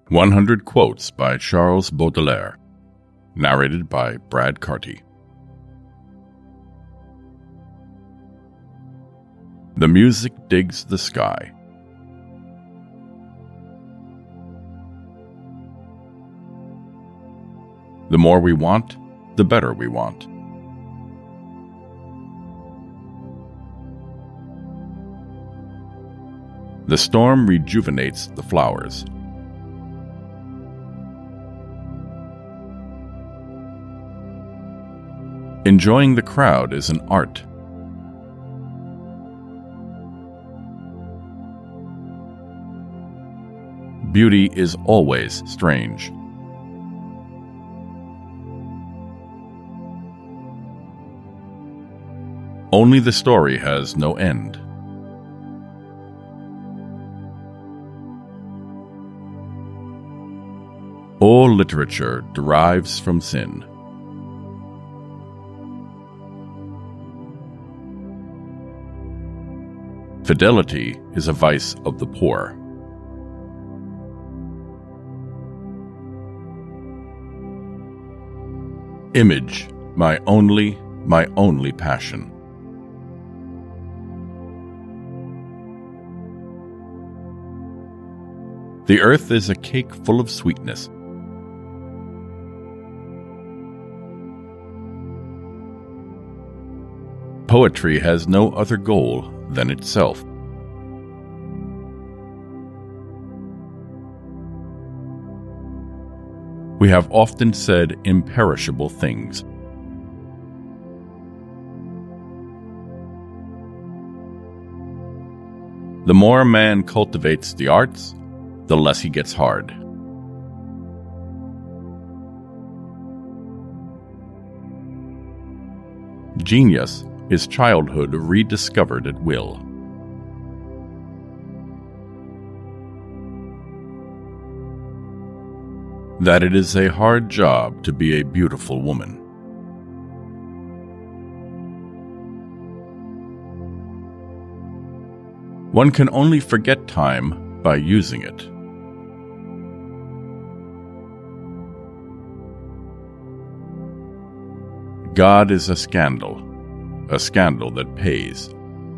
100 Quotes by Charles Baudelaire. Narrated by Brad Carty. The music digs the sky. The more we want, the better we want. The storm rejuvenates the flowers. Enjoying the crowd is an art. Beauty is always strange. Only the story has no end. All literature derives from sin. Fidelity is a vice of the poor. Image, my only passion. The earth is a cake full of sweetness. Poetry has no other goal than itself. We have often said imperishable things. The more a man cultivates the arts, the less he gets hard. Genius is childhood rediscovered at will. That it is a hard job to be a beautiful woman. One can only forget time by using it. God is a scandal that pays.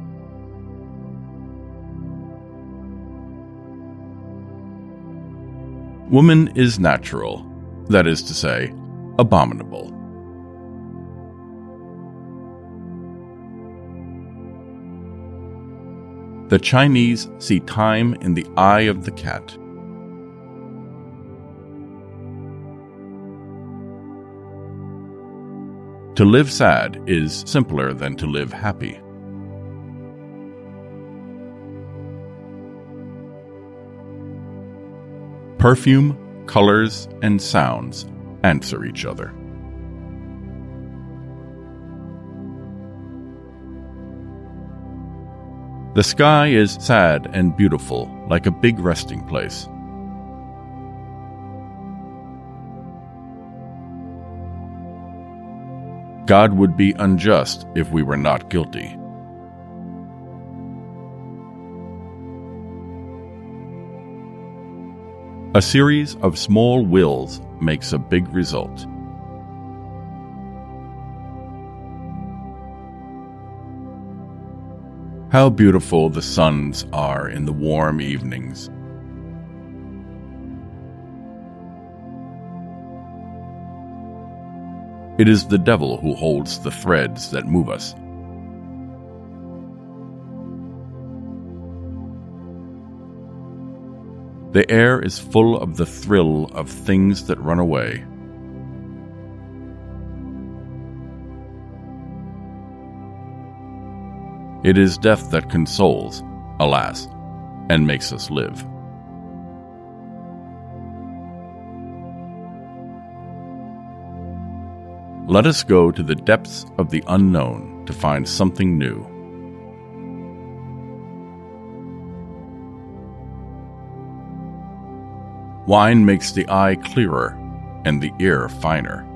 Woman is natural, that is to say, abominable. The Chinese see time in the eye of the cat. To live sad is simpler than to live happy. Perfume, colors, and sounds answer each other. The sky is sad and beautiful, like a big resting place. God would be unjust if we were not guilty. A series of small wills makes a big result. How beautiful the suns are in the warm evenings. It is the devil who holds the threads that move us. The air is full of the thrill of things that run away. It is death that consoles, alas, and makes us live. Let us go to the depths of the unknown to find something new. Wine makes the eye clearer and the ear finer.